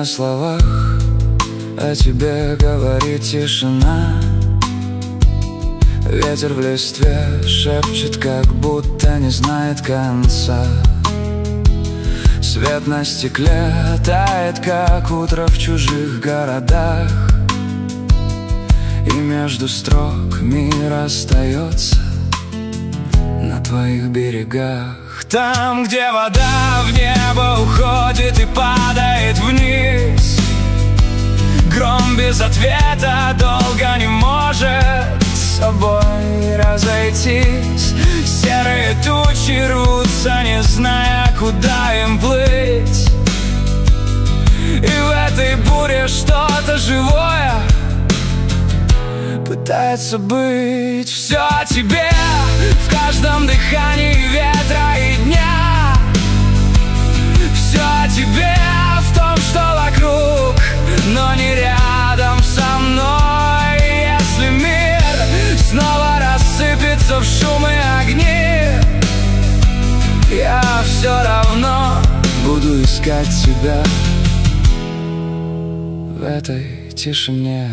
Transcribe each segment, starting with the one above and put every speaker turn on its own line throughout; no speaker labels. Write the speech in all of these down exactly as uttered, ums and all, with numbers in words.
словах о тебе говорит тишина. Ветер в листве шепчет, как будто не знает конца. Свет на стекле тает, как утро в чужих городах. И между строк мир остается на твоих берегах. Там, где вода в небо уходит и падает вниз, гром без ответа долго не может с собой разойтись. Серые тучи рвутся, не зная, куда им плыть. И в этой буре что-то живое пытается быть. Все о тебе в каждом дыхании ветра и дня. Все о тебе в том, что вокруг, но не рядом со мной. Если мир снова рассыпется в шум и огни, я все равно буду искать тебя в этой тишине.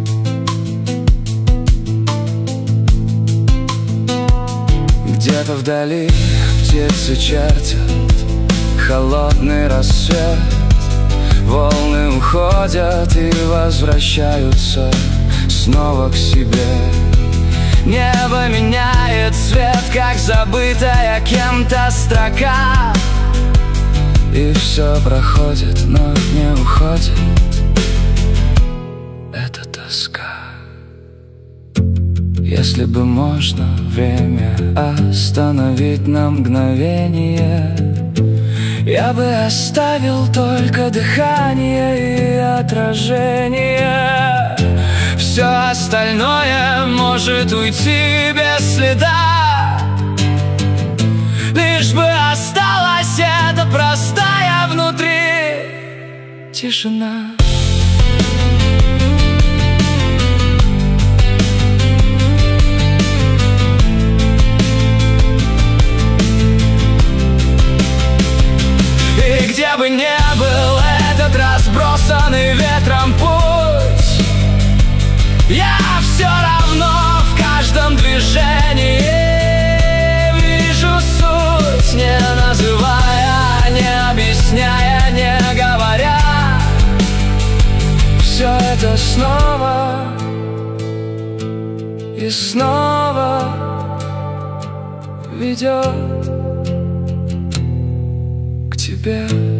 Где-то вдали птицы чертят холодный рассвет. Волны уходят и возвращаются снова к себе. Небо меняет цвет, как забытая кем-то строка. И все проходит, но не уходит эта тоска. Если бы можно время остановить на мгновение, я бы оставил только дыхание и отражение. Все остальное может уйти без следа, лишь бы осталась эта простая внутри тишина. Где бы ни был этот разбросанный ветром путь, я все равно в каждом движении вижу суть, не называя, не объясняя, не говоря. Все это снова и снова ведет к тебе.